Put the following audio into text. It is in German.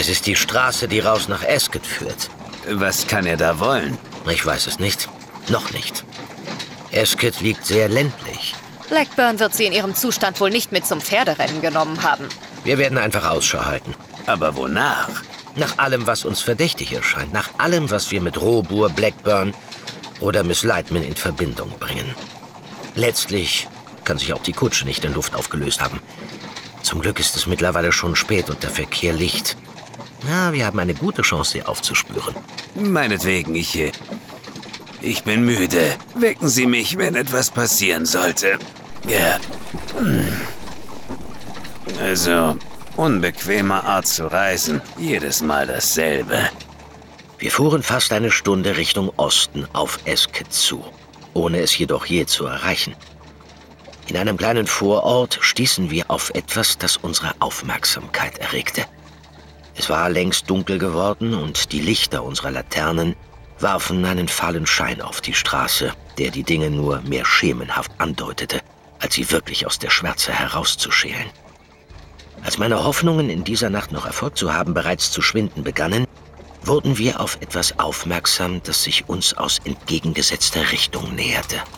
Es ist die Straße, die raus nach Ascot führt. Was kann er da wollen? Ich weiß es nicht. Noch nicht. Ascot liegt sehr ländlich. Blackburn wird sie in ihrem Zustand wohl nicht mit zum Pferderennen genommen haben. Wir werden einfach Ausschau halten. Aber wonach? Nach allem, was uns verdächtig erscheint. Nach allem, was wir mit Robur, Blackburn oder Miss Lightman in Verbindung bringen. Letztlich kann sich auch die Kutsche nicht in Luft aufgelöst haben. Zum Glück ist es mittlerweile schon spät und der Verkehr licht. Ja, wir haben eine gute Chance, sie aufzuspüren. Meinetwegen, ich bin müde. Wecken Sie mich, wenn etwas passieren sollte. Ja. Also, unbequeme Art zu reisen. Jedes Mal dasselbe. Wir fuhren fast eine Stunde Richtung Osten auf Ascot zu, ohne es jedoch je zu erreichen. In einem kleinen Vorort stießen wir auf etwas, das unsere Aufmerksamkeit erregte. Es war längst dunkel geworden und die Lichter unserer Laternen warfen einen fahlen Schein auf die Straße, der die Dinge nur mehr schemenhaft andeutete, als sie wirklich aus der Schwärze herauszuschälen. Als meine Hoffnungen, in dieser Nacht noch Erfolg zu haben, bereits zu schwinden begannen, wurden wir auf etwas aufmerksam, das sich uns aus entgegengesetzter Richtung näherte.